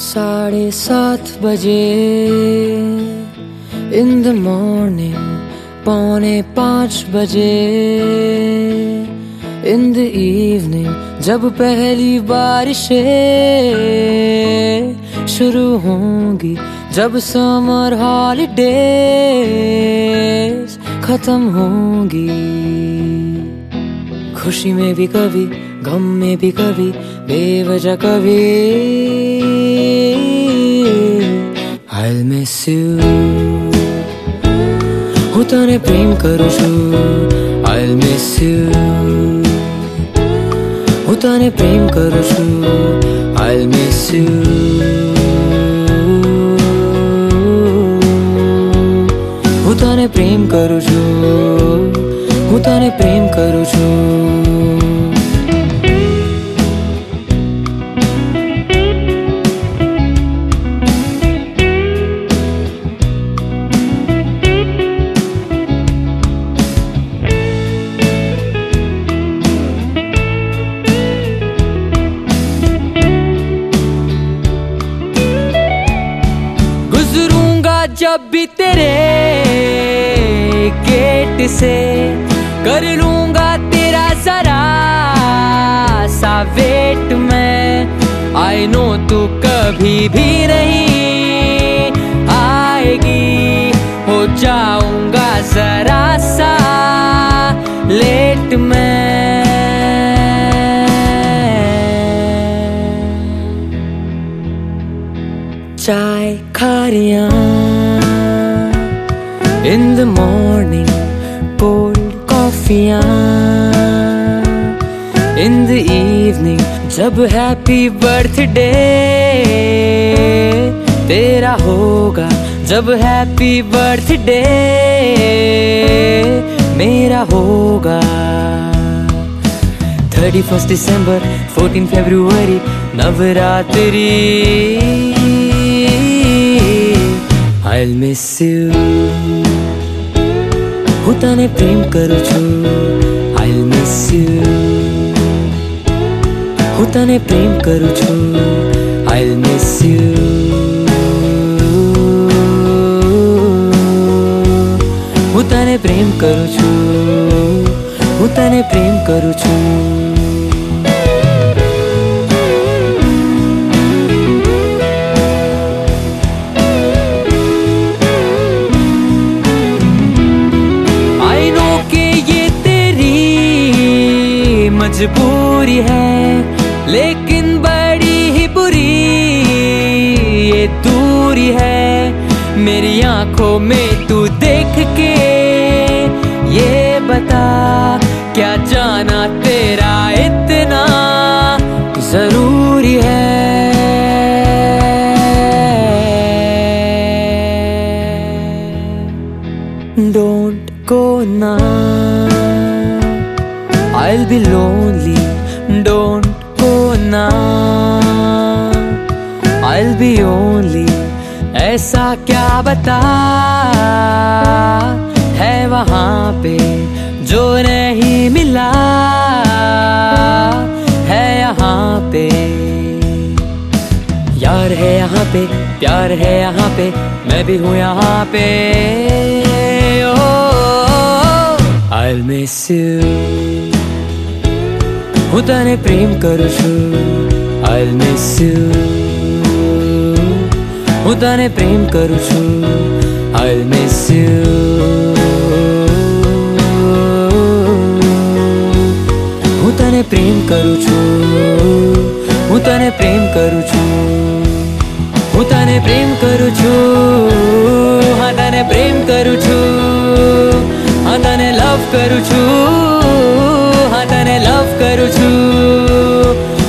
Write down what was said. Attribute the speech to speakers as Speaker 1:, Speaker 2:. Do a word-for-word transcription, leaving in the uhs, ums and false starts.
Speaker 1: साढ़े सात बजे इन द मॉर्निंग, पौने पाँच बजे इन द इवनिंग, जब पहली बारिशें शुरू होंगी, जब समर हॉलीडेज खत्म होंगी। खुशी में भी कभी, गम में भी कभी, बेवजह कभी I'll miss you. હું તને પ્રેમ કરું છું, I'll miss you. હું તને પ્રેમ કરું છું, I'll miss you. હું તને પ્રેમ કરું છું, હું તને પ્રેમ કરું છું. जब भी तेरे गेट से कर लूंगा तेरा जरा सा वेट मैं, आई नो तू कभी भी नहीं आएगी, हो जाऊंगा जरा सा लेट मैं। चाय खा रिया in the morning, cold coffee in the evening, जब happy birthday तेरा होगा, जब happy birthday मेरा होगा। Thirty first December, fourteen February, Navratri I'll miss you. હું તને પ્રેમ કરું છું, I'll miss you. હું તને પ્રેમ કરું છું, I'll miss you. હું તને પ્રેમ કરું છું, હું તને પ્રેમ કરું છું. मजबूरी है लेकिन बड़ी ही बुरी ये दूरी है, मेरी आंखों में तू देख के ये बता, क्या जाना तेरा इतना जरूरी है। Don't go now, I'll be lonely. Don't go now, I'll be only. ऐसा क्या बता है वहाँ पे जो नहीं मिला है यहाँ पे। यार है यहाँ पे, प्यार है यहाँ पे, मैं भी हूँ यहाँ पे। oh, I'll miss you. હું તને પ્રેમ કરું છું, I'll miss you. હું તને પ્રેમ કરું છું, I'll miss you. હું તને પ્રેમ કરું છું, હું તને પ્રેમ કરું છું. હું તને પ્રેમ કરું છું, હા તને પ્રેમ કરું છું, હા તને લવ કરું છું, હા તને લવ કરું છું.